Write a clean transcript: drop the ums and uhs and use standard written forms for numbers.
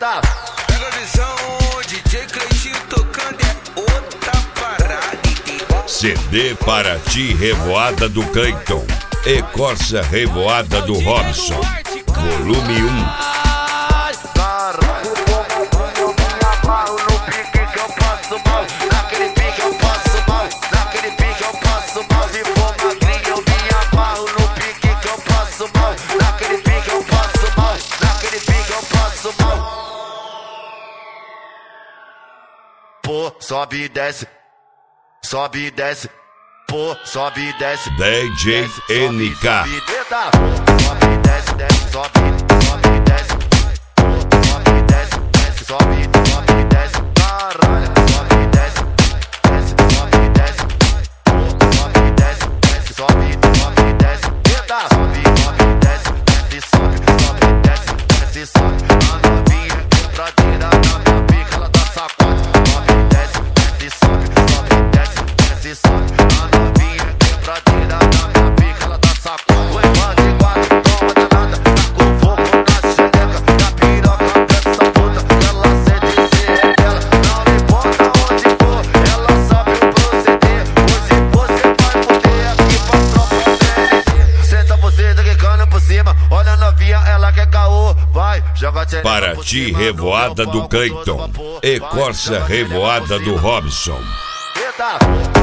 Eita. Pega a visão, DJ Cleitinho tocando é outra parada. CD para ti, Revoada do Cleiton e Corsa Revoada do Robson, volume 1. Pô, sobe e desce, sobe e desce, pô, sobe e desce. DJ NK. Sobe e desce, desce, sobe e desce, sobe e desce, desce, sobe e desce, caralho, sobe e desce, desce, sobe e desce, sobe e desce, desce, sobe e desce, eita, sobe e desce, desce, sobe e desce, desce, sobe, a novinha entradinha na minha pica, ela dá sacode. Para ti, Revoada do Cleiton e Corsa Revoada do Robson. Eita.